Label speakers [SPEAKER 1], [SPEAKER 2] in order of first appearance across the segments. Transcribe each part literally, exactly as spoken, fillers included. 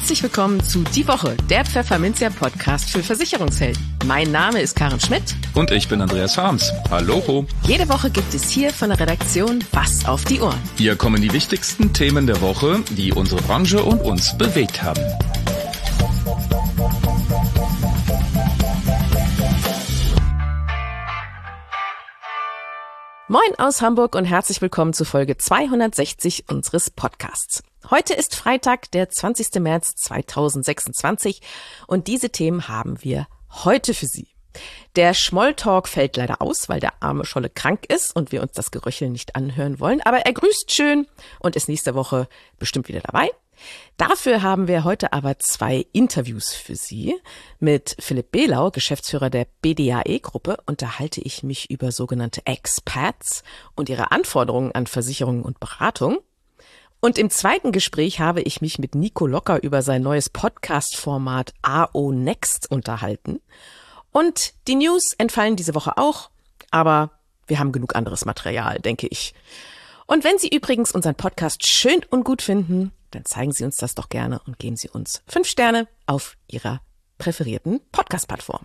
[SPEAKER 1] Herzlich willkommen zu Die Woche, der Pfefferminzia Podcast für Versicherungshelden. Mein Name ist Karen Schmidt.
[SPEAKER 2] Und ich bin Andreas Harms. Hallo.
[SPEAKER 1] Jede Woche gibt es hier von der Redaktion was auf die Ohren.
[SPEAKER 2] Hier kommen die wichtigsten Themen der Woche, die unsere Branche und uns bewegt haben.
[SPEAKER 1] Moin aus Hamburg und herzlich willkommen zu Folge zweihundertsechzig unseres Podcasts. Heute ist Freitag, der zwanzigster März zweitausendsechsundzwanzig und diese Themen haben wir heute für Sie. Der Schmolltalk fällt leider aus, weil der arme Scholle krank ist und wir uns das Geröcheln nicht anhören wollen, aber er grüßt schön und ist nächste Woche bestimmt wieder dabei. Dafür haben wir heute aber zwei Interviews für Sie. Mit Philipp Behlau, Geschäftsführer der B D A E-Gruppe, unterhalte ich mich über sogenannte Expats und ihre Anforderungen an Versicherungen und Beratung. Und im zweiten Gespräch habe ich mich mit Nico Locker über sein neues Podcast-Format A O Next unterhalten. Und die News entfallen diese Woche auch, aber wir haben genug anderes Material, denke ich. Und wenn Sie übrigens unseren Podcast schön und gut finden, dann zeigen Sie uns das doch gerne und geben Sie uns fünf Sterne auf Ihrer präferierten Podcast-Plattform.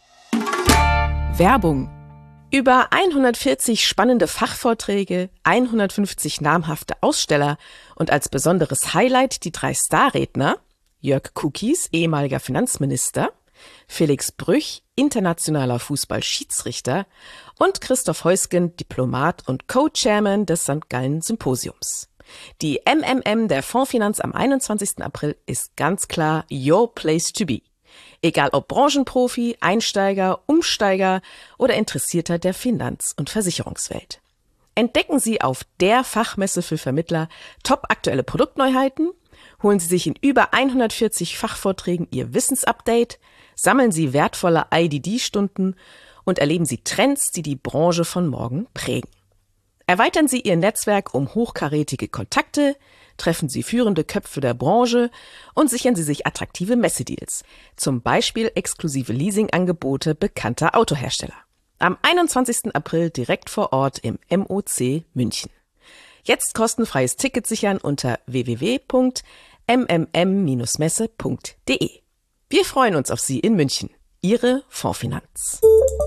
[SPEAKER 1] Werbung. Über hundertvierzig spannende Fachvorträge, hundertfünfzig namhafte Aussteller und als besonderes Highlight die drei Starredner: Jörg Kukis, ehemaliger Finanzminister, Felix Brüch, internationaler Fußball-Schiedsrichter und Christoph Heusgen, Diplomat und Co-Chairman des Sankt Gallen Symposiums. Die M M M der Fondsfinanz am einundzwanzigsten April ist ganz klar your place to be. Egal ob Branchenprofi, Einsteiger, Umsteiger oder Interessierter der Finanz- und Versicherungswelt. Entdecken Sie auf der Fachmesse für Vermittler topaktuelle Produktneuheiten, holen Sie sich in über hundertvierzig Fachvorträgen Ihr Wissensupdate, sammeln Sie wertvolle I D D-Stunden und erleben Sie Trends, die die Branche von morgen prägen. Erweitern Sie Ihr Netzwerk um hochkarätige Kontakte, treffen Sie führende Köpfe der Branche und sichern Sie sich attraktive Messedeals, zum Beispiel exklusive Leasingangebote bekannter Autohersteller. Am einundzwanzigsten April direkt vor Ort im M O C München. Jetzt kostenfreies Ticket sichern unter w w w punkt m m m Bindestrich messe punkt d e. Wir freuen uns auf Sie in München. Ihre Fondsfinanz.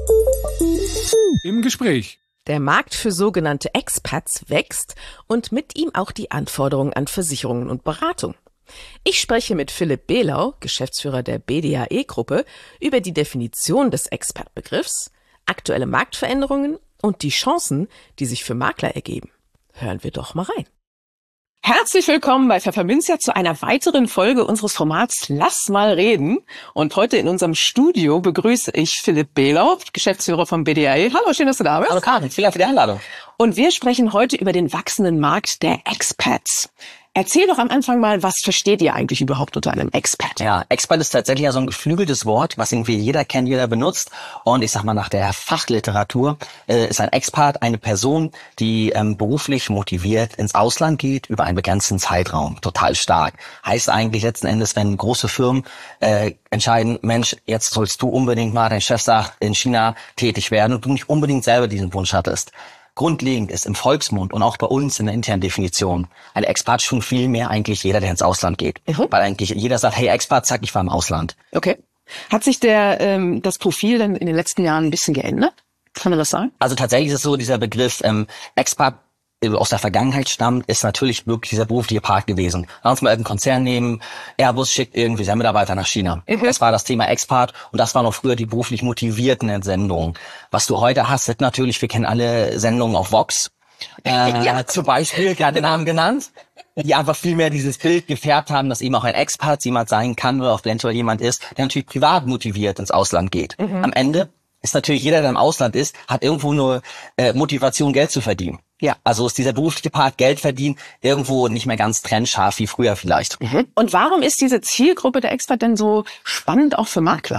[SPEAKER 2] Im Gespräch.
[SPEAKER 1] Der Markt für sogenannte Expats wächst und mit ihm auch die Anforderungen an Versicherungen und Beratung. Ich spreche mit Philipp Behlau, Geschäftsführer der B D A E-Gruppe, über die Definition des Expat-Begriffs, aktuelle Marktveränderungen und die Chancen, die sich für Makler ergeben. Hören wir doch mal rein. Herzlich willkommen bei Pfefferminzia zu einer weiteren Folge unseres Formats Lass mal reden. Und heute in unserem Studio begrüße ich Philipp Behlau, Geschäftsführer vom B D A E. Hallo, schön, dass du da bist.
[SPEAKER 3] Hallo Karin, vielen Dank für die Einladung.
[SPEAKER 1] Und wir sprechen heute über den wachsenden Markt der Expats. Erzähl doch am Anfang mal, was versteht ihr eigentlich überhaupt unter einem Expat?
[SPEAKER 3] Ja, Expat ist tatsächlich ja so ein geflügeltes Wort, was irgendwie jeder kennt, jeder benutzt. Und ich sag mal, nach der Fachliteratur äh, ist ein Expat eine Person, die ähm, beruflich motiviert ins Ausland geht über einen begrenzten Zeitraum. Total stark. Heißt eigentlich letzten Endes, wenn große Firmen äh, entscheiden, Mensch, jetzt sollst du unbedingt mal, dein Chef sagt, in China tätig werden und du nicht unbedingt selber diesen Wunsch hattest. Grundlegend ist im Volksmund und auch bei uns in der internen Definition ein Expat schon viel mehr eigentlich jeder, der ins Ausland geht. Mhm. Weil eigentlich jeder sagt, hey Expat, zack, ich war im Ausland.
[SPEAKER 1] Okay. Hat sich der ähm, das Profil dann in den letzten Jahren ein bisschen geändert? Kann man das sagen?
[SPEAKER 3] Also tatsächlich ist es so, dieser Begriff ähm, Expat aus der Vergangenheit stammt, ist natürlich wirklich dieser berufliche Part gewesen. Lass uns mal einen Konzern nehmen, Airbus schickt irgendwie seine Mitarbeiter nach China. Mhm. Das war das Thema Expat und das waren auch früher die beruflich motivierten Entsendungen. Was du heute hast, sind natürlich, wir kennen alle Sendungen auf Vox, äh, ja. zum Beispiel, gerade den Namen genannt, die einfach viel mehr dieses Bild gefärbt haben, dass eben auch ein Expat jemand sein kann oder auch eventuell jemand ist, der natürlich privat motiviert ins Ausland geht. Mhm. Am Ende ist natürlich jeder, der im Ausland ist, hat irgendwo nur äh, Motivation, Geld zu verdienen. Ja, also ist dieser berufliche Part Geld verdienen irgendwo nicht mehr ganz trennscharf wie früher vielleicht.
[SPEAKER 1] Mhm. Und warum ist diese Zielgruppe der Expat denn so spannend auch für Makler?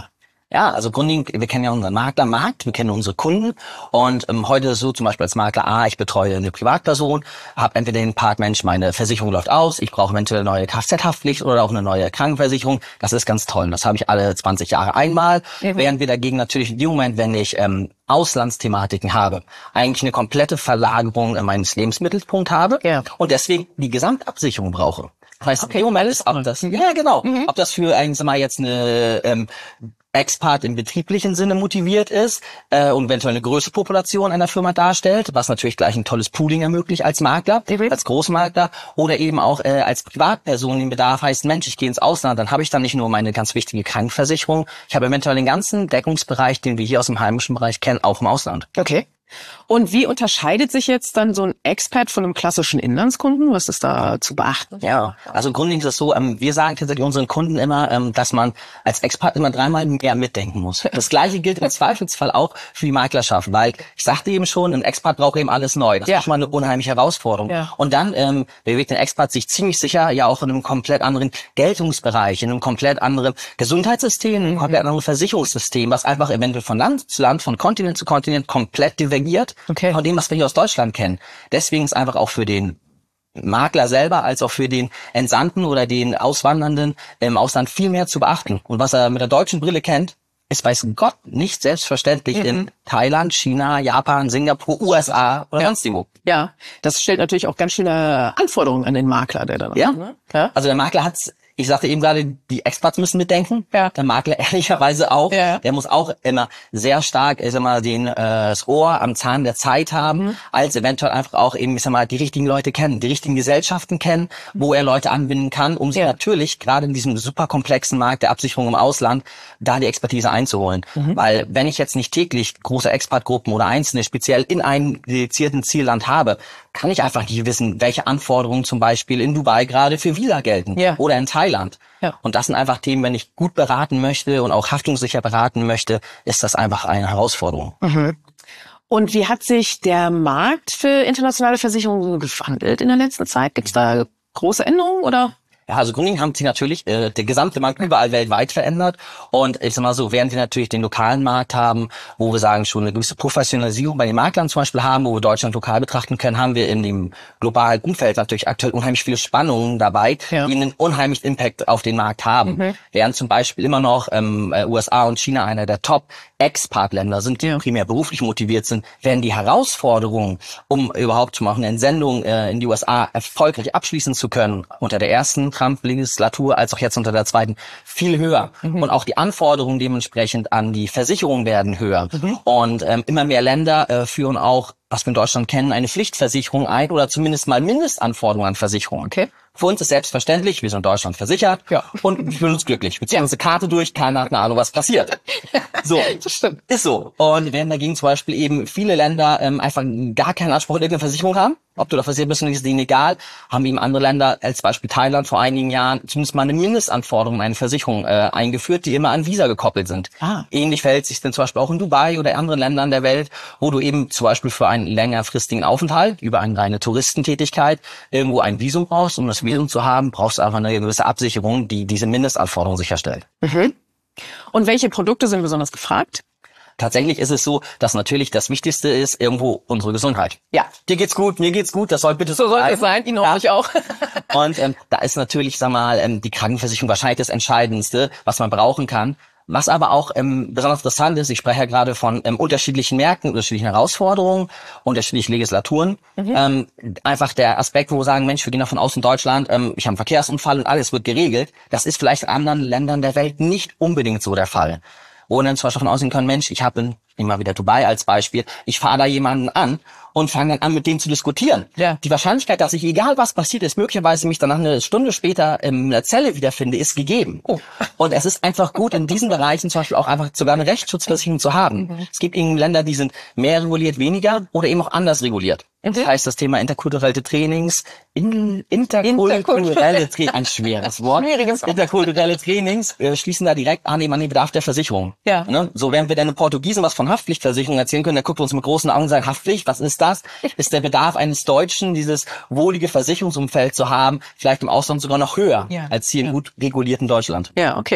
[SPEAKER 3] Ja, also grundlegend, wir kennen ja unseren Maklermarkt, wir kennen unsere Kunden und ähm, heute ist es so zum Beispiel als Makler A, ich betreue eine Privatperson, habe entweder den Part, Mensch, meine Versicherung läuft aus, ich brauche eventuell eine neue Kfz-Haftpflicht oder auch eine neue Krankenversicherung. Das ist ganz toll und das habe ich alle zwanzig Jahre einmal, mhm. während wir dagegen natürlich in dem Moment, wenn ich ähm, Auslandsthematiken habe, eigentlich eine komplette Verlagerung äh, meines Lebensmittelpunkts habe ja. und deswegen die Gesamtabsicherung brauche. Das heißt, okay. im Moment ist, ob das, ja genau, mhm. ob das für eigentlich mal jetzt eine ähm, Expat im betrieblichen Sinne motiviert ist äh, und eventuell eine größere Population einer Firma darstellt, was natürlich gleich ein tolles Pooling ermöglicht als Makler, mhm. als Großmakler oder eben auch äh, als Privatperson den Bedarf heißt, Mensch, ich gehe ins Ausland, dann habe ich dann nicht nur meine ganz wichtige Krankenversicherung, ich habe eventuell den ganzen Deckungsbereich, den wir hier aus dem heimischen Bereich kennen, auch im Ausland.
[SPEAKER 1] Okay. Und wie unterscheidet sich jetzt dann so ein Expat von einem klassischen Inlandskunden? Was ist da zu beachten?
[SPEAKER 3] Ja, also grundlegend ist es so, ähm, wir sagen tatsächlich unseren Kunden immer, ähm, dass man als Expat immer dreimal mehr mitdenken muss. Das Gleiche gilt im Zweifelsfall auch für die Maklerschaft, weil ich sagte eben schon, ein Expat braucht eben alles neu. Das ja. ist schon mal eine unheimliche Herausforderung. Ja. Und dann ähm, bewegt ein Expat sich ziemlich sicher ja auch in einem komplett anderen Geltungsbereich, in einem komplett anderen Gesundheitssystem, in einem komplett anderen Versicherungssystem, was einfach eventuell von Land zu Land, von Kontinent zu Kontinent komplett divergiert. Okay. Von dem, was wir hier aus Deutschland kennen. Deswegen ist einfach auch für den Makler selber als auch für den Entsandten oder den Auswandernden im Ausland viel mehr zu beachten. Und was er mit der deutschen Brille kennt, ist, weiß Gott, nicht selbstverständlich mhm. in Thailand, China, Japan, Singapur, U S A oder
[SPEAKER 1] ja.
[SPEAKER 3] sonst wo.
[SPEAKER 1] Ja, das stellt natürlich auch ganz schöne Anforderungen an den Makler, der da
[SPEAKER 3] ja.
[SPEAKER 1] hat. Ne? Ja,
[SPEAKER 3] also der Makler hat's. Ich sagte eben gerade, die Expats müssen mitdenken. Ja. Der Makler ehrlicherweise auch. Ja. Der muss auch immer sehr stark, ich sag mal, den, äh, das Ohr am Zahn der Zeit haben, mhm. als eventuell einfach auch eben, ich sag mal, die richtigen Leute kennen, die richtigen Gesellschaften kennen, wo er Leute anbinden kann, um sich ja. natürlich gerade in diesem super komplexen Markt der Absicherung im Ausland da die Expertise einzuholen. Mhm. Weil wenn ich jetzt nicht täglich große Expat-Gruppen oder Einzelne speziell in einem dedizierten Zielland habe, kann ich einfach nicht wissen, welche Anforderungen zum Beispiel in Dubai gerade für Visa gelten ja. oder in Thailand. Ja. Und das sind einfach Themen, wenn ich gut beraten möchte und auch haftungssicher beraten möchte, ist das einfach eine Herausforderung.
[SPEAKER 1] Mhm. Und wie hat sich der Markt für internationale Versicherungen gewandelt in der letzten Zeit? Gibt es da große Änderungen oder?
[SPEAKER 3] Ja, also grundlegend haben sich natürlich äh, der gesamte Markt überall weltweit verändert und ich sag mal so, während wir natürlich den lokalen Markt haben, wo wir sagen schon eine gewisse Professionalisierung bei den Maklern zum Beispiel haben, wo wir Deutschland lokal betrachten können, haben wir in dem globalen Umfeld natürlich aktuell unheimlich viele Spannungen dabei, ja. die einen unheimlichen Impact auf den Markt haben. Mhm. Während zum Beispiel immer noch ähm, U S A und China einer der Top-Expat-Länder sind, die ja. primär beruflich motiviert sind, werden die Herausforderungen, um überhaupt schon mal eine Entsendung äh, in die U S A erfolgreich abschließen zu können, unter der ersten Trump-Legislatur als auch jetzt unter der zweiten viel höher. Mhm. Und auch die Anforderungen dementsprechend an die Versicherung werden höher. Mhm. Und ähm, immer mehr Länder äh, führen auch, was wir in Deutschland kennen, eine Pflichtversicherung ein oder zumindest mal Mindestanforderungen an Versicherungen. Okay. Für uns ist selbstverständlich, wir sind in Deutschland versichert ja. und wir fühlen uns glücklich. Wir ziehen ja. unsere Karte durch, keiner hat eine Ahnung, was passiert. So, das stimmt. Ist so. Und während dagegen zum Beispiel eben viele Länder ähm, einfach gar keinen Anspruch auf irgendeine Versicherung haben, ob du da versichert bist, ist denen egal, haben eben andere Länder, als Beispiel Thailand vor einigen Jahren, zumindest mal eine Mindestanforderung an eine Versicherung äh, eingeführt, die immer an Visa gekoppelt sind. Ah. Ähnlich verhält sich denn zum Beispiel auch in Dubai oder anderen Ländern der Welt, wo du eben zum Beispiel für einen längerfristigen Aufenthalt über eine reine Touristentätigkeit irgendwo ein Visum brauchst. Um das Visum zu haben, brauchst du einfach eine gewisse Absicherung, die diese Mindestanforderung sicherstellt.
[SPEAKER 1] Mhm. Und welche Produkte sind besonders gefragt?
[SPEAKER 3] Tatsächlich ist es so, dass natürlich das Wichtigste ist irgendwo unsere Gesundheit. Ja, dir geht's gut, mir geht's gut, das soll bitte so
[SPEAKER 1] soll es sein, Ihnen ja. auch.
[SPEAKER 3] Und ähm, da ist natürlich, sag mal, ähm, die Krankenversicherung wahrscheinlich das Entscheidendste, was man brauchen kann. Was aber auch ähm, besonders interessant ist, ich spreche ja gerade von ähm, unterschiedlichen Märkten, unterschiedlichen Herausforderungen, unterschiedlichen Legislaturen. Mhm. Ähm, einfach der Aspekt, wo wir sagen, Mensch, wir gehen davon aus in Deutschland, ähm, ich habe einen Verkehrsunfall und alles wird geregelt. Das ist vielleicht in anderen Ländern der Welt nicht unbedingt so der Fall. Wo wir dann zum Beispiel davon ausgehen können, Mensch, ich habe, nehmen wir wieder Dubai als Beispiel, ich fahre da jemanden an und fange dann an, mit dem zu diskutieren. Ja. Die Wahrscheinlichkeit, dass ich, egal was passiert ist, möglicherweise mich dann eine Stunde später in der Zelle wiederfinde, ist gegeben. Oh. Und es ist einfach gut, in diesen Bereichen zum Beispiel auch einfach sogar eine Rechtsschutzversicherung zu haben. Mhm. Es gibt eben Länder, die sind mehr reguliert, weniger oder eben auch anders reguliert. Mhm. Das heißt, das Thema interkulturelle Trainings, in, interkulturelle Trainings, ein schweres Wort, Schwieriges interkulturelle Trainings äh, schließen da direkt an den Bedarf der Versicherung. Ja. Ne? So, während wir dann in Portugiesen was von Haftpflichtversicherung erzählen können, der guckt uns mit großen Augen und sagt, Haftpflicht, was ist das? Ist der Bedarf eines Deutschen, dieses wohlige Versicherungsumfeld zu haben, vielleicht im Ausland sogar noch höher ja. als hier ja. in gut regulierten Deutschland.
[SPEAKER 1] Ja, okay.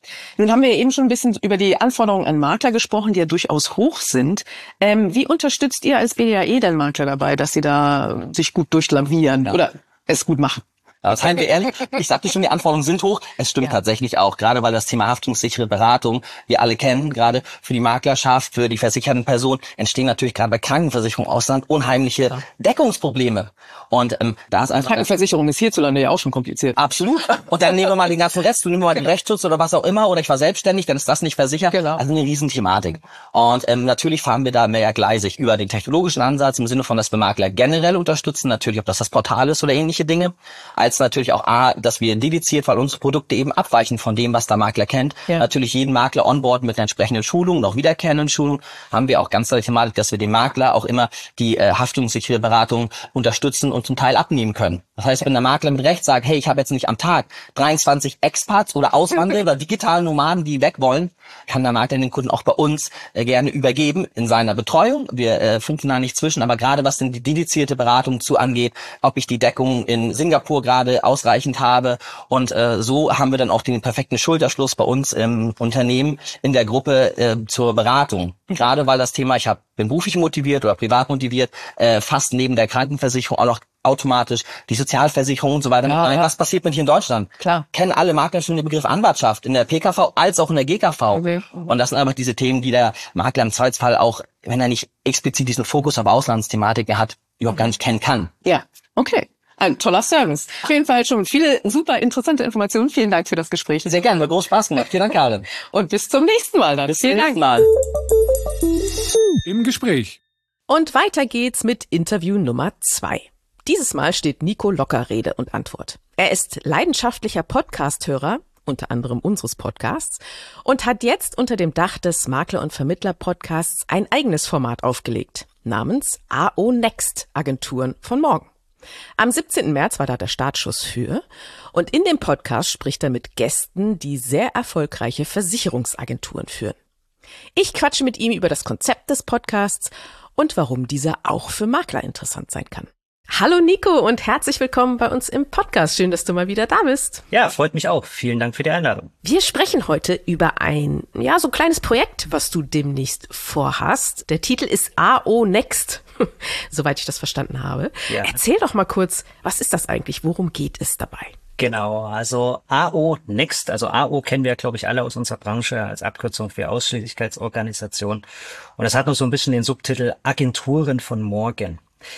[SPEAKER 4] Nun haben wir eben schon ein bisschen über die Anforderungen an Makler gesprochen, die ja durchaus hoch sind. Ähm, wie unterstützt ihr als B D A E den Makler dabei, dass sie da sich gut durchlavieren ja. oder es gut machen?
[SPEAKER 3] Aber seien wir ehrlich, ich sagte schon, die Anforderungen sind hoch. Es stimmt ja. tatsächlich auch, gerade weil das Thema haftungssichere Beratung, wir alle kennen, gerade für die Maklerschaft, für die versicherten Personen, entstehen natürlich gerade bei Krankenversicherung im Ausland unheimliche ja. Deckungsprobleme. Und ähm, da ist einfach...
[SPEAKER 4] Krankenversicherung ist hierzulande ja auch schon kompliziert.
[SPEAKER 3] Absolut. Und dann nehmen wir mal den ganzen Rest, du nimmst mal den Rechtsschutz oder was auch immer, oder ich war selbstständig, dann ist das nicht versichert. Genau. Also eine Riesenthematik. Und ähm, natürlich fahren wir da mehrgleisig über den technologischen Ansatz, im Sinne von, dass wir Makler generell unterstützen, natürlich, ob das das Portal ist oder ähnliche Dinge, als natürlich auch A, dass wir dediziert, weil unsere Produkte eben abweichen von dem, was der Makler kennt. Ja. Natürlich jeden Makler onboarden mit einer entsprechenden Schulung und auch wiederkehrenden Schulung. Haben wir auch ganz klar die Thematik, dass wir den Makler auch immer die äh, haftungssichere Beratung unterstützen und zum Teil abnehmen können. Das heißt, wenn der Makler mit Recht sagt, hey, ich habe jetzt nicht am Tag dreiundzwanzig Expats oder Auswanderer oder digitale Nomaden, die weg wollen, kann der Makler den Kunden auch bei uns äh, gerne übergeben in seiner Betreuung. Wir äh, funken da nicht zwischen, aber gerade was denn die dedizierte Beratung zu angeht, ob ich die Deckung in Singapur gerade ausreichend habe und äh, so haben wir dann auch den perfekten Schulterschluss bei uns im Unternehmen in der Gruppe äh, zur Beratung. Gerade weil das Thema, ich hab, bin beruflich motiviert oder privat motiviert, äh, fast neben der Krankenversicherung auch noch automatisch die Sozialversicherung und so weiter. Ja, ja. Was passiert mit hier in Deutschland? Klar. Kennen alle Makler schon den Begriff Anwartschaft in der P K V als auch in der G K V. Okay. Und das sind einfach diese Themen, die der Makler im Zweifelsfall auch, wenn er nicht explizit diesen Fokus auf Auslandsthematik hat, überhaupt gar nicht kennen kann.
[SPEAKER 4] Ja, okay. Ein toller Service. Auf jeden Fall schon viele super interessante Informationen. Vielen Dank für das Gespräch.
[SPEAKER 3] Sehr gerne, mir groß Spaß gemacht. Vielen Dank, Karin.
[SPEAKER 4] Und bis zum nächsten Mal dann.
[SPEAKER 3] Bis zum nächsten Mal.
[SPEAKER 2] Im Gespräch.
[SPEAKER 1] Und weiter geht's mit Interview Nummer zwei. Dieses Mal steht Nico Locker Rede und Antwort. Er ist leidenschaftlicher Podcast-Hörer, unter anderem unseres Podcasts, und hat jetzt unter dem Dach des Makler- und Vermittler-Podcasts ein eigenes Format aufgelegt, namens A O Next Agenturen von morgen. Am siebzehnten März war da der Startschuss für und in dem Podcast spricht er mit Gästen, die sehr erfolgreiche Versicherungsagenturen führen. Ich quatsche mit ihm über das Konzept des Podcasts und warum dieser auch für Makler interessant sein kann. Hallo Nico und herzlich willkommen bei uns im Podcast. Schön, dass du mal wieder da bist.
[SPEAKER 5] Ja, freut mich auch. Vielen Dank für die Einladung.
[SPEAKER 1] Wir sprechen heute über ein, ja, so kleines Projekt, was du demnächst vorhast. Der Titel ist A O Next, soweit ich das verstanden habe. Ja. Erzähl doch mal kurz, was ist das eigentlich? Worum geht es dabei?
[SPEAKER 5] Genau, also A O Next, also A O kennen wir, glaube ich, alle aus unserer Branche als Abkürzung für Ausschließlichkeitsorganisation. Und das hat noch so ein bisschen den Subtitel Agenturen von morgen.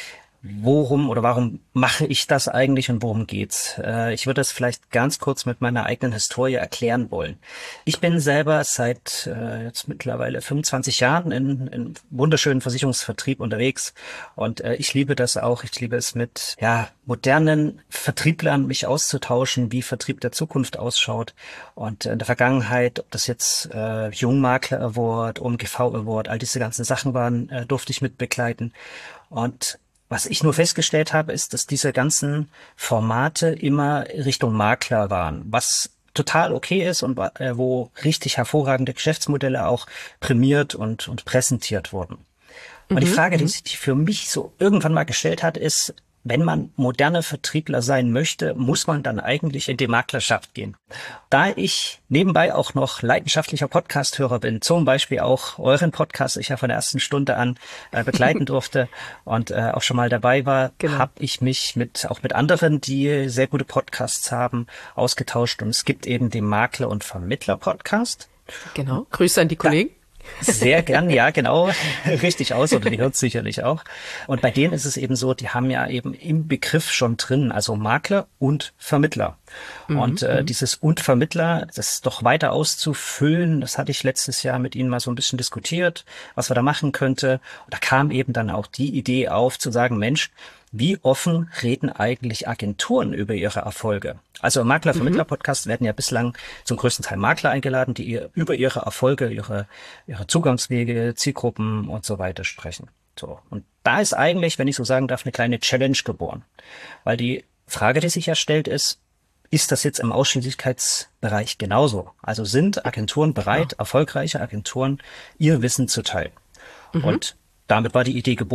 [SPEAKER 5] Worum oder warum mache ich das eigentlich und worum geht's? Äh, ich würde das vielleicht ganz kurz mit meiner eigenen Historie erklären wollen. Ich bin selber seit äh, jetzt mittlerweile fünfundzwanzig Jahren in, in wunderschönen Versicherungsvertrieb unterwegs und äh, ich liebe das auch. Ich liebe es mit ja modernen Vertrieblern mich auszutauschen, wie Vertrieb der Zukunft ausschaut. Und in der Vergangenheit, ob das jetzt äh, Jungmakler Award, O M G V Award, all diese ganzen Sachen waren, äh, durfte ich mit begleiten. Und was ich nur festgestellt habe, ist, dass diese ganzen Formate immer Richtung Makler waren, was total okay ist und äh, wo richtig hervorragende Geschäftsmodelle auch prämiert und, und präsentiert wurden. Und mhm, die Frage, die sich für mich so irgendwann mal gestellt hat, ist, wenn man moderne Vertriebler sein möchte, muss man dann eigentlich in die Maklerschaft gehen. Da ich nebenbei auch noch leidenschaftlicher Podcast-Hörer bin, zum Beispiel auch euren Podcast, ich ja von der ersten Stunde an äh, begleiten durfte und äh, auch schon mal dabei war, genau. habe ich mich mit auch mit anderen, die sehr gute Podcasts haben, ausgetauscht. Und es gibt eben den Makler- und Vermittler-Podcast.
[SPEAKER 1] Genau, Grüße an die Kollegen.
[SPEAKER 5] Da Sehr gern, ja, genau, richtig aus, oder die hört sicherlich auch. Und bei denen ist es eben so, die haben ja eben im Begriff schon drin, also Makler und Vermittler. Mhm. Und äh, dieses und Vermittler, das doch weiter auszufüllen, das hatte ich letztes Jahr mit Ihnen mal so ein bisschen diskutiert, was wir da machen könnte. Und da kam eben dann auch die Idee auf, zu sagen, Mensch, wie offen reden eigentlich Agenturen über ihre Erfolge? Also im Makler-Vermittler-Podcast werden ja bislang zum größten Teil Makler eingeladen, die ihr, über ihre Erfolge, ihre, ihre Zugangswege, Zielgruppen und so weiter sprechen. So. Und da ist eigentlich, wenn ich so sagen darf, eine kleine Challenge geboren. Weil die Frage, die sich ja stellt, ist, ist das jetzt im Ausschließlichkeitsbereich genauso? Also sind Agenturen bereit, ja. erfolgreiche Agenturen, ihr Wissen zu teilen? Mhm. Und damit war die Idee geboren.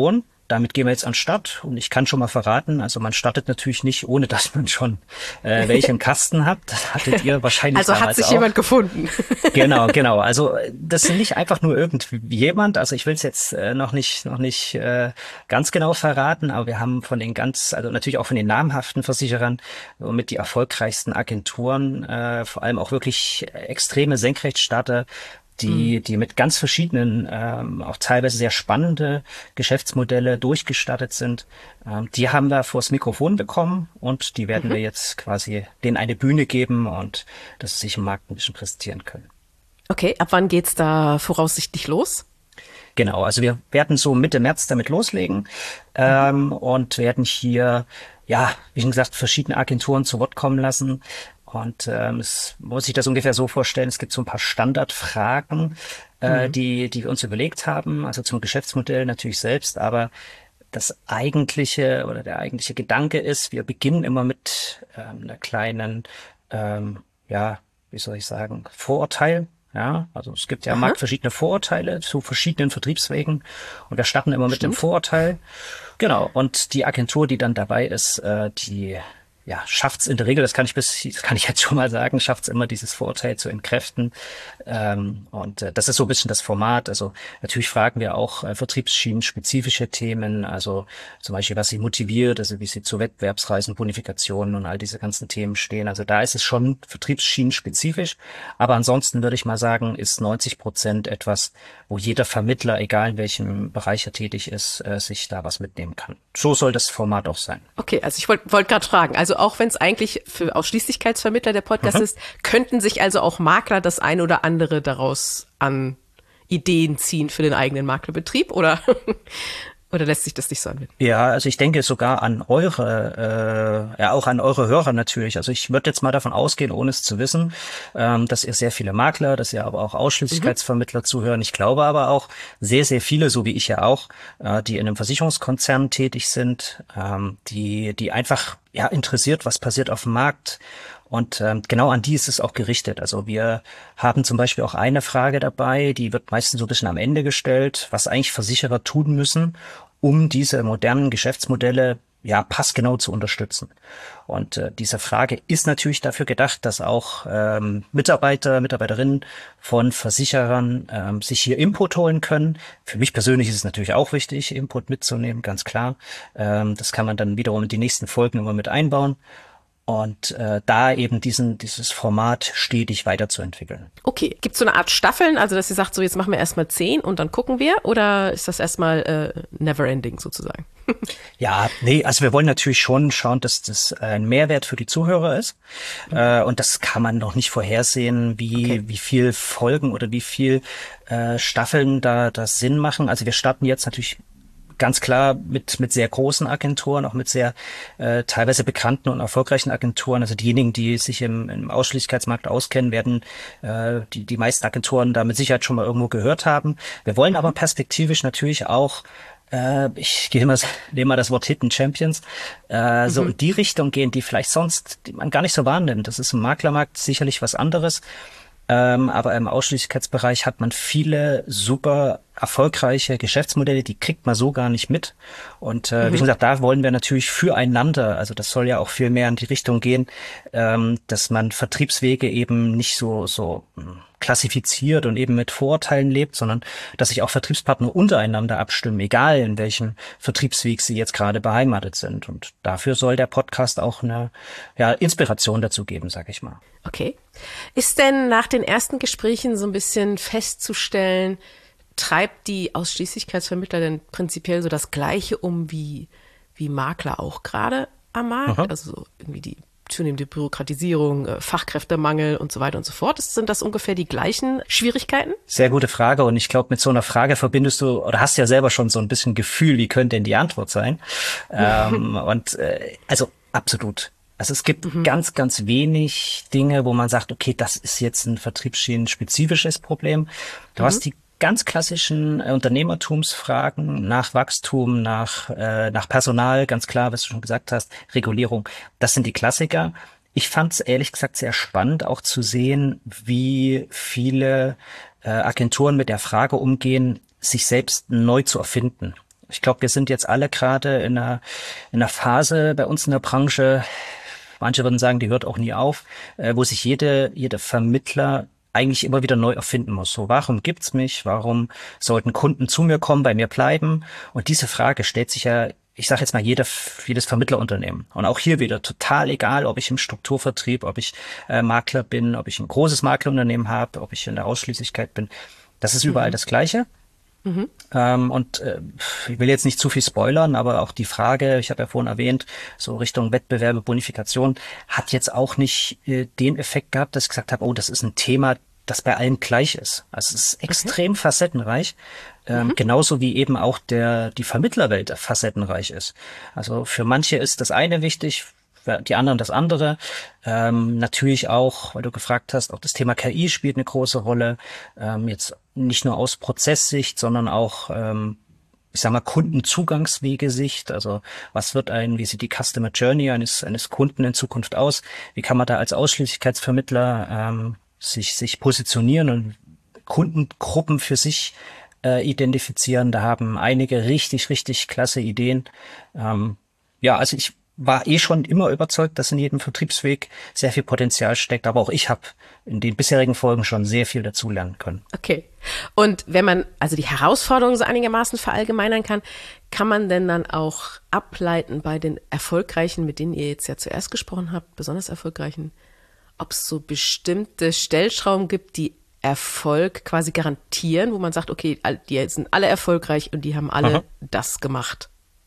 [SPEAKER 5] damit gehen wir jetzt an den Start und ich kann schon mal verraten, also man startet natürlich nicht, ohne dass man schon äh, welche im Kasten hat. Das hattet ihr wahrscheinlich
[SPEAKER 1] Also hat sich
[SPEAKER 5] auch.
[SPEAKER 1] jemand gefunden.
[SPEAKER 5] Genau, genau. Also das sind nicht einfach nur irgendjemand. Also ich will es jetzt äh, noch nicht noch nicht äh, ganz genau verraten, aber wir haben von den ganz, also natürlich auch von den namhaften Versicherern mit die erfolgreichsten Agenturen, äh, vor allem auch wirklich extreme Senkrechtstarter, die, die mit ganz verschiedenen, ähm, auch teilweise sehr spannende Geschäftsmodelle durchgestattet sind. Ähm, die haben wir vors Mikrofon bekommen und die werden mhm. wir jetzt quasi denen eine Bühne geben und dass sie sich im Markt ein bisschen präsentieren können.
[SPEAKER 1] Okay, ab wann geht's da voraussichtlich los?
[SPEAKER 5] Genau, also wir werden so Mitte März damit loslegen ähm, mhm. und werden hier, ja, wie schon gesagt, verschiedene Agenturen zu Wort kommen lassen. Und ähm, es muss sich das ungefähr so vorstellen, es gibt so ein paar Standardfragen, äh, mhm. die die wir uns überlegt haben, also zum Geschäftsmodell natürlich selbst, aber das eigentliche oder der eigentliche Gedanke ist, wir beginnen immer mit ähm, einer kleinen, ähm, ja, wie soll ich sagen, Vorurteil. Ja, also es gibt ja am Markt verschiedene Vorurteile zu verschiedenen Vertriebswegen und wir starten immer mit
[SPEAKER 1] Stimmt.
[SPEAKER 5] einem Vorurteil. Genau, und die Agentur, die dann dabei ist, äh, die ja, schafft's in der Regel, das kann ich bis, das kann ich jetzt schon mal sagen, schafft's immer, dieses Vorurteil zu entkräften. Ähm, und äh, das ist so ein bisschen das Format. Also natürlich fragen wir auch äh, vertriebsschienen-spezifische Themen, also zum Beispiel, was sie motiviert, also wie sie zu Wettbewerbsreisen, Bonifikationen und all diese ganzen Themen stehen. Also da ist es schon vertriebsschienen-spezifisch. Aber ansonsten würde ich mal sagen, ist neunzig Prozent etwas, wo jeder Vermittler, egal in welchem Bereich er tätig ist, äh, sich da was mitnehmen kann. So soll das Format auch sein.
[SPEAKER 1] Okay, also ich wollte wollt gerade fragen, also auch wenn es eigentlich für Ausschließlichkeitsvermittler der Podcast mhm. ist, könnten sich also auch Makler das eine oder andere daraus an Ideen ziehen für den eigenen Maklerbetrieb oder, oder lässt sich das nicht so anwenden?
[SPEAKER 5] Ja, also ich denke sogar an eure, äh, ja auch an eure Hörer natürlich. Also ich würde jetzt mal davon ausgehen, ohne es zu wissen, ähm, dass ihr sehr viele Makler, dass ihr aber auch Ausschließlichkeitsvermittler mhm. zuhören. Ich glaube aber auch sehr, sehr viele, so wie ich ja auch, äh, die in einem Versicherungskonzern tätig sind, ähm, die, die einfach ja interessiert, was passiert auf dem Markt. Und ähm, genau an die ist es auch gerichtet. Also wir haben zum Beispiel auch eine Frage dabei, die wird meistens so ein bisschen am Ende gestellt, was eigentlich Versicherer tun müssen, um diese modernen Geschäftsmodelle ja passgenau zu unterstützen. Und äh, diese Frage ist natürlich dafür gedacht, dass auch ähm, Mitarbeiter, Mitarbeiterinnen von Versicherern ähm, sich hier Input holen können. Für mich persönlich ist es natürlich auch wichtig, Input mitzunehmen, ganz klar. Ähm, das kann man dann wiederum in die nächsten Folgen immer mit einbauen. Und äh, da eben diesen dieses Format stetig weiterzuentwickeln.
[SPEAKER 1] Okay, gibt es so eine Art Staffeln, also dass ihr sagt, so jetzt machen wir erstmal zehn und dann gucken wir, oder ist das erstmal äh, never ending sozusagen?
[SPEAKER 5] Ja, nee, also wir wollen natürlich schon schauen, dass das ein Mehrwert für die Zuhörer ist. Mhm. Äh, und das kann man noch nicht vorhersehen, wie okay. wie viel Folgen oder wie viel äh, Staffeln da das Sinn machen. Also wir starten jetzt natürlich ganz klar mit mit sehr großen Agenturen, auch mit sehr äh, teilweise bekannten und erfolgreichen Agenturen. Also diejenigen, die sich im, im Ausschließlichkeitsmarkt auskennen, werden äh, die die meisten Agenturen da mit Sicherheit schon mal irgendwo gehört haben. Wir wollen aber perspektivisch natürlich auch, äh, ich gehe immer, nehme mal das Wort Hidden Champions, äh, mhm. so in die Richtung gehen, die vielleicht sonst die man gar nicht so wahrnimmt. Das ist im Maklermarkt sicherlich was anderes. Ähm, aber im Ausschließlichkeitsbereich hat man viele super erfolgreiche Geschäftsmodelle, die kriegt man so gar nicht mit. Und äh, mhm. wie gesagt, da wollen wir natürlich füreinander, also das soll ja auch viel mehr in die Richtung gehen, ähm, dass man Vertriebswege eben nicht so so klassifiziert und eben mit Vorurteilen lebt, sondern dass sich auch Vertriebspartner untereinander abstimmen, egal in welchem Vertriebsweg sie jetzt gerade beheimatet sind. Und dafür soll der Podcast auch eine ja, Inspiration dazu geben, sag ich mal.
[SPEAKER 1] Okay. Ist denn nach den ersten Gesprächen so ein bisschen festzustellen, treibt die Ausschließlichkeitsvermittler denn prinzipiell so das Gleiche um wie, wie Makler auch gerade am Markt? Aha. Also so irgendwie die zunehmende Bürokratisierung, Fachkräftemangel und so weiter und so fort. Sind das ungefähr die gleichen Schwierigkeiten?
[SPEAKER 5] Sehr gute Frage und ich glaube, mit so einer Frage verbindest du oder hast ja selber schon so ein bisschen Gefühl, wie könnte denn die Antwort sein? ähm, und äh, also absolut. Also es gibt mhm. ganz, ganz wenig Dinge, wo man sagt, okay, das ist jetzt ein vertriebsschienen-spezifisches Problem. Du mhm. hast die ganz klassischen äh, Unternehmertumsfragen nach Wachstum, nach äh, nach Personal, ganz klar, was du schon gesagt hast, Regulierung. Das sind die Klassiker. Ich fand es ehrlich gesagt sehr spannend, auch zu sehen, wie viele äh, Agenturen mit der Frage umgehen, sich selbst neu zu erfinden. Ich glaube, wir sind jetzt alle gerade in einer, in einer Phase bei uns in der Branche, manche würden sagen, die hört auch nie auf, äh, wo sich jede, jeder Vermittler eigentlich immer wieder neu erfinden muss. So, warum gibt's mich? Warum sollten Kunden zu mir kommen, bei mir bleiben? Und diese Frage stellt sich ja, ich sage jetzt mal, jeder, jedes Vermittlerunternehmen. Und auch hier wieder total egal, ob ich im Strukturvertrieb, ob ich äh, Makler bin, ob ich ein großes Maklerunternehmen habe, ob ich in der Ausschließlichkeit bin. Das ist überall mhm. das Gleiche. Mhm. Ähm, und äh, ich will jetzt nicht zu viel spoilern, aber auch die Frage, ich habe ja vorhin erwähnt, so Richtung Wettbewerbe, Bonifikation, hat jetzt auch nicht äh, den Effekt gehabt, dass ich gesagt habe, oh, das ist ein Thema, das bei allen gleich ist. Also es ist extrem okay. facettenreich, ähm, mhm. genauso wie eben auch der die Vermittlerwelt facettenreich ist. Also für manche ist das eine wichtig, für die anderen das andere. Ähm, natürlich auch, weil du gefragt hast, auch das Thema K I spielt eine große Rolle. Ähm, jetzt nicht nur aus Prozesssicht, sondern auch ähm, ich sag mal, Kundenzugangswege-Sicht, also was wird ein, wie sieht die Customer Journey eines eines Kunden in Zukunft aus? Wie kann man da als Ausschließlichkeitsvermittler ähm, sich sich positionieren und Kundengruppen für sich äh, identifizieren? Da haben einige richtig, richtig klasse Ideen. Ähm, ja, also ich war eh schon immer überzeugt, dass in jedem Vertriebsweg sehr viel Potenzial steckt, aber auch ich habe in den bisherigen Folgen schon sehr viel dazu lernen können.
[SPEAKER 1] Okay. Und wenn man also die Herausforderungen so einigermaßen verallgemeinern kann, kann man denn dann auch ableiten bei den Erfolgreichen, mit denen ihr jetzt ja zuerst gesprochen habt, besonders Erfolgreichen, ob es so bestimmte Stellschrauben gibt, die Erfolg quasi garantieren, wo man sagt, okay, die sind alle erfolgreich und die haben alle Aha. das gemacht.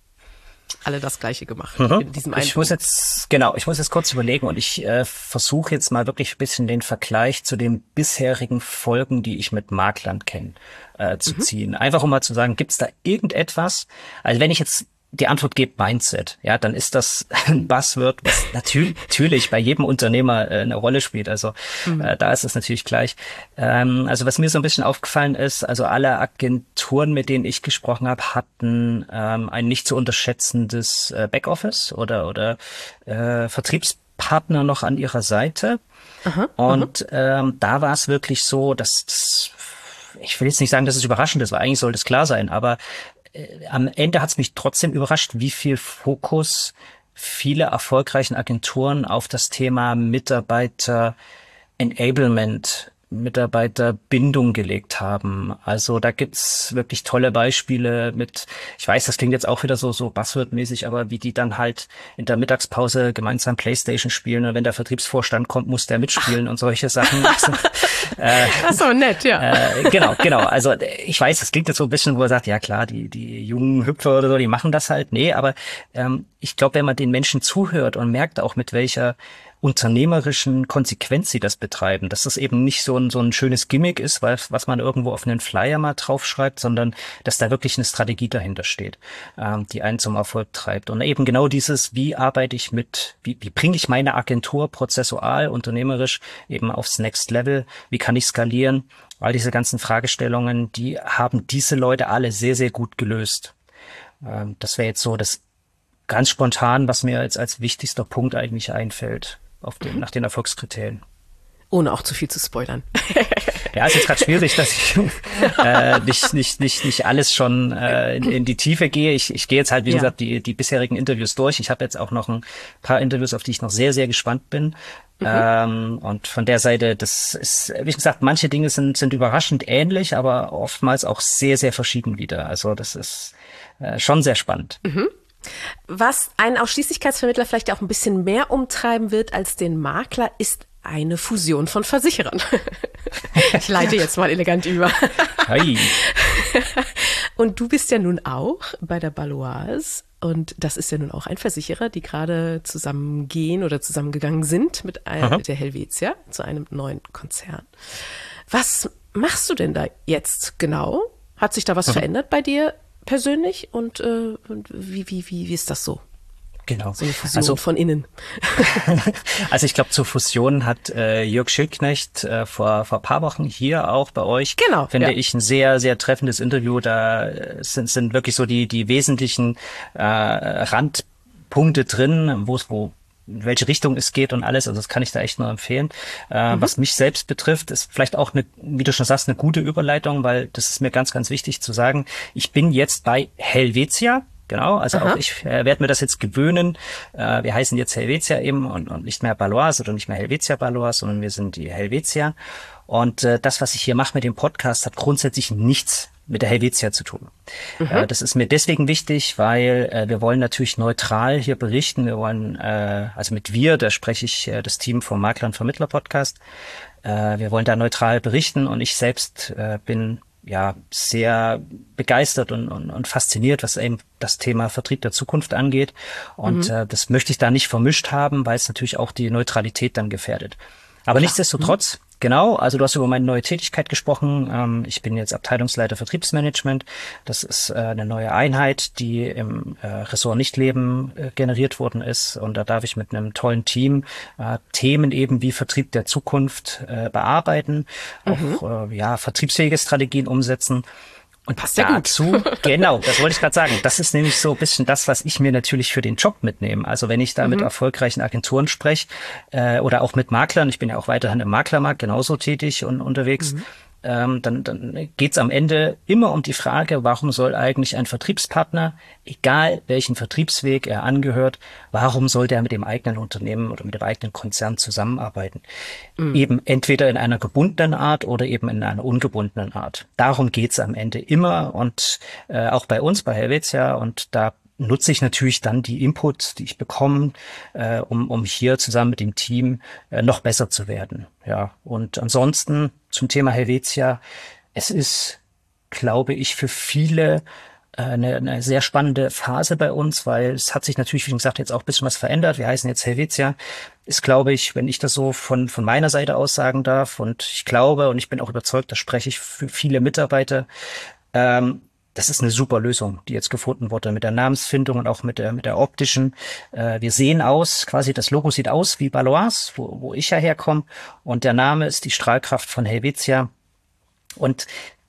[SPEAKER 1] Alle das Gleiche gemacht.
[SPEAKER 5] Mhm.
[SPEAKER 1] In diesem einen
[SPEAKER 5] ich muss jetzt, genau, ich muss jetzt kurz überlegen und ich äh, versuche jetzt mal wirklich ein bisschen den Vergleich zu den bisherigen Folgen, die ich mit Maklern kenne, äh, zu mhm. ziehen. Einfach um mal zu sagen, gibt es da irgendetwas, also wenn ich jetzt die Antwort gebe Mindset, ja, dann ist das ein Buzzword, was natürlich, natürlich bei jedem Unternehmer äh, eine Rolle spielt. Also mhm. äh, da ist es natürlich gleich. Ähm, also was mir so ein bisschen aufgefallen ist, also alle Agenturen, mit denen ich gesprochen habe, hatten ähm, ein nicht zu unterschätzendes äh, Backoffice oder oder äh, Vertriebspartner noch an ihrer Seite. Aha, und ähm, da war es wirklich so, dass das, ich will jetzt nicht sagen, dass es überraschend ist, weil eigentlich sollte es klar sein, aber am Ende hat es mich trotzdem überrascht, wie viel Fokus viele erfolgreichen Agenturen auf das Thema Mitarbeiter Enablement, Mitarbeiterbindung gelegt haben. Also da gibt's wirklich tolle Beispiele mit, ich weiß, das klingt jetzt auch wieder so so Buzzword-mäßig, aber wie die dann halt in der Mittagspause gemeinsam Playstation spielen und wenn der Vertriebsvorstand kommt, muss der mitspielen und solche Sachen. Also, äh,
[SPEAKER 1] das ist aber nett, ja.
[SPEAKER 5] Äh, genau, genau. Also ich weiß, das klingt jetzt so ein bisschen, wo er sagt, ja klar, die die jungen Hüpfer oder so, die machen das halt. Nee, aber ähm, ich glaube, wenn man den Menschen zuhört und merkt auch, mit welcher unternehmerischen Konsequenz sie das betreiben, dass das eben nicht so ein so ein schönes Gimmick ist, was, was man irgendwo auf einen Flyer mal draufschreibt, sondern dass da wirklich eine Strategie dahinter steht, ähm, die einen zum Erfolg treibt. Und eben genau dieses, wie arbeite ich mit, wie, wie bringe ich meine Agentur prozessual, unternehmerisch eben aufs Next Level, wie kann ich skalieren, all diese ganzen Fragestellungen, die haben diese Leute alle sehr, sehr gut gelöst. Ähm, das wäre jetzt so das ganz spontan, was mir jetzt als wichtigster Punkt eigentlich einfällt. Auf den, mhm. nach den Erfolgskriterien.
[SPEAKER 1] Ohne auch zu viel zu spoilern.
[SPEAKER 5] Ja, ist jetzt gerade schwierig, dass ich äh, nicht, nicht, nicht, nicht alles schon äh, in, in die Tiefe gehe. Ich, ich gehe jetzt halt, wie ja. gesagt, die, die bisherigen Interviews durch. Ich habe jetzt auch noch ein paar Interviews, auf die ich noch sehr, sehr gespannt bin. Mhm. Ähm, und von der Seite, das ist, wie gesagt, manche Dinge sind, sind überraschend ähnlich, aber oftmals auch sehr, sehr verschieden wieder. Also das ist äh, schon sehr spannend.
[SPEAKER 1] Mhm. Was einen Ausschließlichkeitsvermittler vielleicht auch ein bisschen mehr umtreiben wird als den Makler, ist eine Fusion von Versicherern. Ich leite jetzt mal elegant über.
[SPEAKER 5] Hi.
[SPEAKER 1] Und du bist ja nun auch bei der Baloise und das ist ja nun auch ein Versicherer, die gerade zusammengehen oder zusammengegangen sind mit, ein, mit der Helvetia zu einem neuen Konzern. Was machst du denn da jetzt genau? Hat sich da was Aha. verändert bei dir persönlich und, äh, und wie, wie, wie, wie ist das so?
[SPEAKER 5] Genau.
[SPEAKER 1] So eine Fusion
[SPEAKER 5] also,
[SPEAKER 1] von innen.
[SPEAKER 5] Also ich glaube, zur Fusion hat äh, Jörg Schildknecht äh, vor vor paar Wochen hier auch bei euch,
[SPEAKER 1] genau,
[SPEAKER 5] finde
[SPEAKER 1] ja.
[SPEAKER 5] ich, ein sehr, sehr treffendes Interview. Da sind, sind wirklich so die die wesentlichen äh, Randpunkte drin, wo es wo in welche Richtung es geht und alles. Also das kann ich da echt nur empfehlen. Äh, mhm. Was mich selbst betrifft, ist vielleicht auch eine, wie du schon sagst, eine gute Überleitung, weil das ist mir ganz, ganz wichtig zu sagen. Ich bin jetzt bei Helvetia. Genau, also Aha. auch ich äh, werde mir das jetzt gewöhnen. Äh, wir heißen jetzt Helvetia eben und, und nicht mehr Baloise oder nicht mehr Helvetia Baloise, sondern wir sind die Helvetia. Und äh, das, was ich hier mache mit dem Podcast, hat grundsätzlich nichts mit der Helvetia zu tun. Mhm. Äh, das ist mir deswegen wichtig, weil äh, wir wollen natürlich neutral hier berichten. Wir wollen, äh, also mit wir, da spreche ich äh, das Team vom Makler und Vermittler Podcast. Äh, wir wollen da neutral berichten und ich selbst äh, bin ja sehr begeistert und, und, und fasziniert, was eben das Thema Vertrieb der Zukunft angeht. Und mhm. äh, das möchte ich da nicht vermischt haben, weil es natürlich auch die Neutralität dann gefährdet. Aber Klar. nichtsdestotrotz, mhm. genau, also du hast über meine neue Tätigkeit gesprochen. Ähm, ich bin jetzt Abteilungsleiter Vertriebsmanagement. Das ist äh, eine neue Einheit, die im äh, Ressort Nichtleben äh, generiert worden ist. Und da darf ich mit einem tollen Team äh, Themen eben wie Vertrieb der Zukunft äh, bearbeiten, mhm. auch äh, ja vertriebsfähige Strategien umsetzen. Und
[SPEAKER 1] passt ja
[SPEAKER 5] dazu,
[SPEAKER 1] gut.
[SPEAKER 5] Genau, das wollte ich gerade sagen. Das ist nämlich so ein bisschen das, was ich mir natürlich für den Job mitnehme. Also wenn ich da mhm. mit erfolgreichen Agenturen spreche äh, oder auch mit Maklern, ich bin ja auch weiterhin im Maklermarkt genauso tätig und unterwegs, mhm. ähm, dann, dann geht's am Ende immer um die Frage, warum soll eigentlich ein Vertriebspartner, egal welchen Vertriebsweg er angehört, warum soll der mit dem eigenen Unternehmen oder mit dem eigenen Konzern zusammenarbeiten? Mhm. Eben entweder in einer gebundenen Art oder eben in einer ungebundenen Art. Darum geht's am Ende immer und äh, auch bei uns, bei Helvetia, und da nutze ich natürlich dann die Inputs, die ich bekomme, äh, um, um hier zusammen mit dem Team äh, noch besser zu werden. Ja, und ansonsten zum Thema Helvetia, es ist, glaube ich, für viele Eine, eine sehr spannende Phase bei uns, weil es hat sich natürlich, wie gesagt, jetzt auch ein bisschen was verändert. Wir heißen jetzt Helvetia. Ist, glaube ich, wenn ich das so von von meiner Seite aus sagen darf, und ich glaube und ich bin auch überzeugt, da spreche ich für viele Mitarbeiter, ähm, das ist eine super Lösung, die jetzt gefunden wurde mit der Namensfindung und auch mit der mit der optischen. Äh, wir sehen aus, quasi das Logo sieht aus wie Baloise, wo, wo ich ja herkomme, und der Name ist die Strahlkraft von Helvetia. Und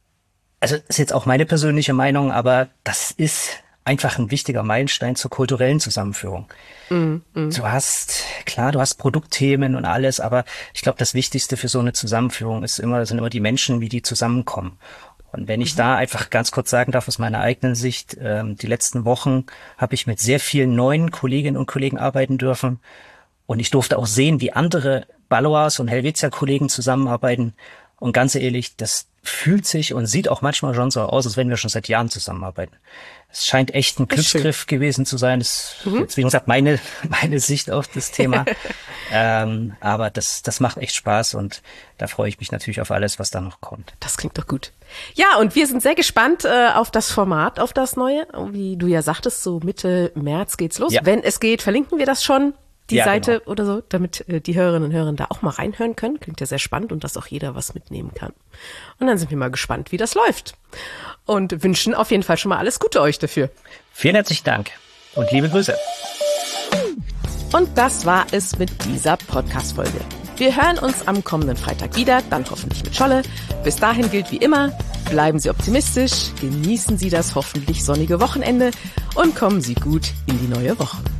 [SPEAKER 5] also ist jetzt auch meine persönliche Meinung, aber das ist einfach ein wichtiger Meilenstein zur kulturellen Zusammenführung. Mm, mm. Du hast, klar, du hast Produktthemen und alles, aber ich glaube, das Wichtigste für so eine Zusammenführung ist immer, sind immer die Menschen, wie die zusammenkommen. Und wenn ich mhm. da einfach ganz kurz sagen darf, aus meiner eigenen Sicht, ähm, die letzten Wochen habe ich mit sehr vielen neuen Kolleginnen und Kollegen arbeiten dürfen. Und ich durfte auch sehen, wie andere Baloise und Helvetia-Kollegen zusammenarbeiten. Und ganz ehrlich, das fühlt sich und sieht auch manchmal schon so aus, als wenn wir schon seit Jahren zusammenarbeiten. Es scheint echt ein Glücksgriff gewesen zu sein. Das ist, mhm. jetzt, wie gesagt, meine, meine Sicht auf das Thema. ähm, aber das, das macht echt Spaß und da freue ich mich natürlich auf alles, was da noch kommt.
[SPEAKER 1] Das klingt doch gut. Ja, und wir sind sehr gespannt äh, auf das Format, auf das Neue. Wie du ja sagtest, so Mitte März geht's los. Ja. Wenn es geht, verlinken wir das schon. Die ja, Seite genau. oder so, damit äh, die Hörerinnen und Hörer da auch mal reinhören können. Klingt ja sehr spannend und dass auch jeder was mitnehmen kann. Und dann sind wir mal gespannt, wie das läuft. Und wünschen auf jeden Fall schon mal alles Gute euch dafür.
[SPEAKER 5] Vielen herzlichen Dank und liebe Grüße.
[SPEAKER 1] Und das war es mit dieser Podcast-Folge. Wir hören uns am kommenden Freitag wieder, dann hoffentlich mit Scholle. Bis dahin gilt wie immer, bleiben Sie optimistisch, genießen Sie das hoffentlich sonnige Wochenende und kommen Sie gut in die neue Woche.